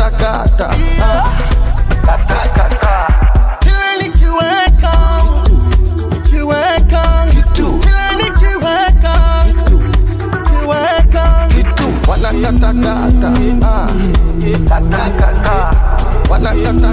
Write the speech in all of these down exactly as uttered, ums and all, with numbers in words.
kata kata kata kila nikiweka kiweka kila nikiweka kiweka wana kata kata kata kata wana kata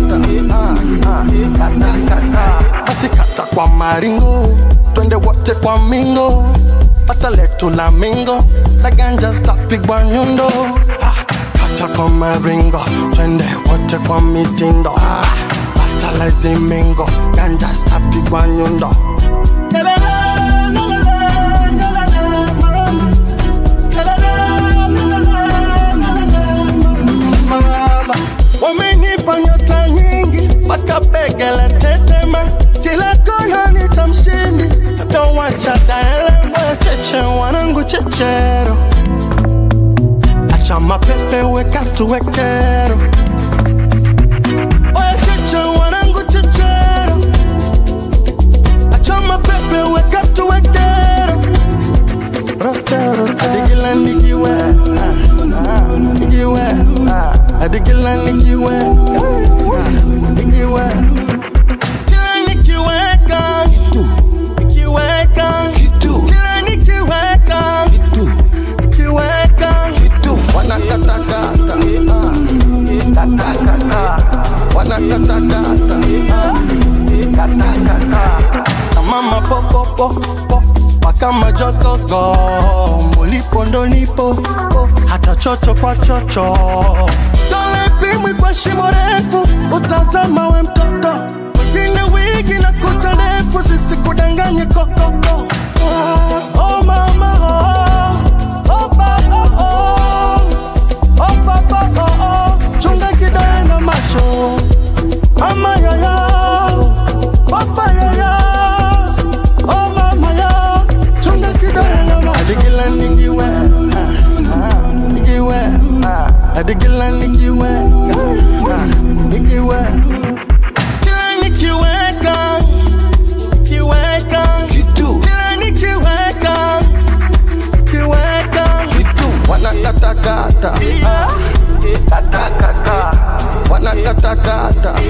kata kata basi kata kwa maringo twende wote kwa mingo pata letu la mingo la ganja stapigwa nyundo kata kwa maringo twende wote kwa mitindo pata la zimingo ganja stapigwa nyundo wamenipa nyota nyingi mpaka begele tetema kila kona nitamshindi ndo wacha daelewe cheche wanangu chechero acha mapepe weka tuwekero oya cheche wanangu chechero acha mapepe weka tuwekero rotero adigila nikiwe nikiwe adigila nikiwe nikiwe kila nikiweka nikiweka kila nikiweka nikiweka wana kata kata kata kata wana kata kata kata kama mapopo popo kama jogogo mulipo ndo nipo hata chocho kwa chocho dole pimwi kwa shimo refu utazama we mtoto wengine wigi na kucha refu zisikudanganye kokoko oh mama oh oh papa oh oh papa oh oh chunga kidole na macho mama yaya papa yaya oh mama ya chunga kidole na macho adigila nikiwe nikiwe adigila nikiwe nikiwe kila nikiweka kiweka kila nikiweka kiweka wana kata kata kata kata wana kata kata